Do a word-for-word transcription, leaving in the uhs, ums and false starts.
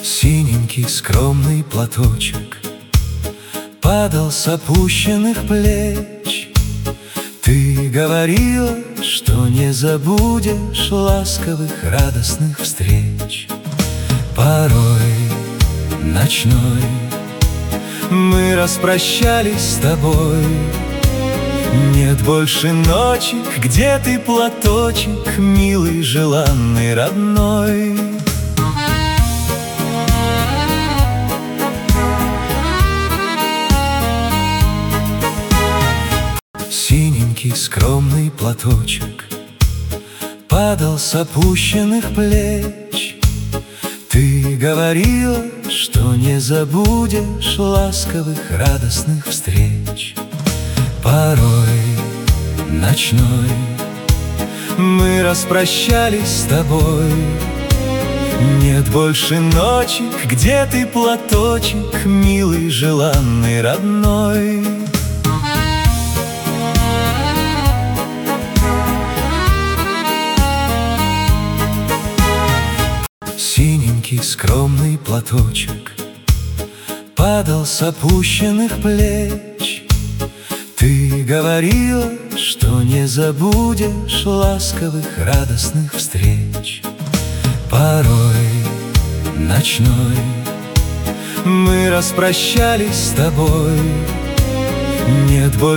Синенький скромный платочек падал с опущенных плеч. Ты говорила, что не забудешь ласковых, радостных встреч. Порой ночной мы распрощались с тобой. Нет больше ночи, где ты, платочек, милый, желанный, родной. Синенький скромный платочек падал с опущенных плеч. Ты говорила, что не забудешь ласковых, радостных встреч. Порой ночной мы распрощались с тобой. Нет больше ночи, где ты, платочек, милый, желанный, родной. Синенький скромный платочек падал с опущенных плеч. Ты говорила, что не забудешь ласковых, радостных встреч. Порой ночной мы распрощались с тобой. Нет больше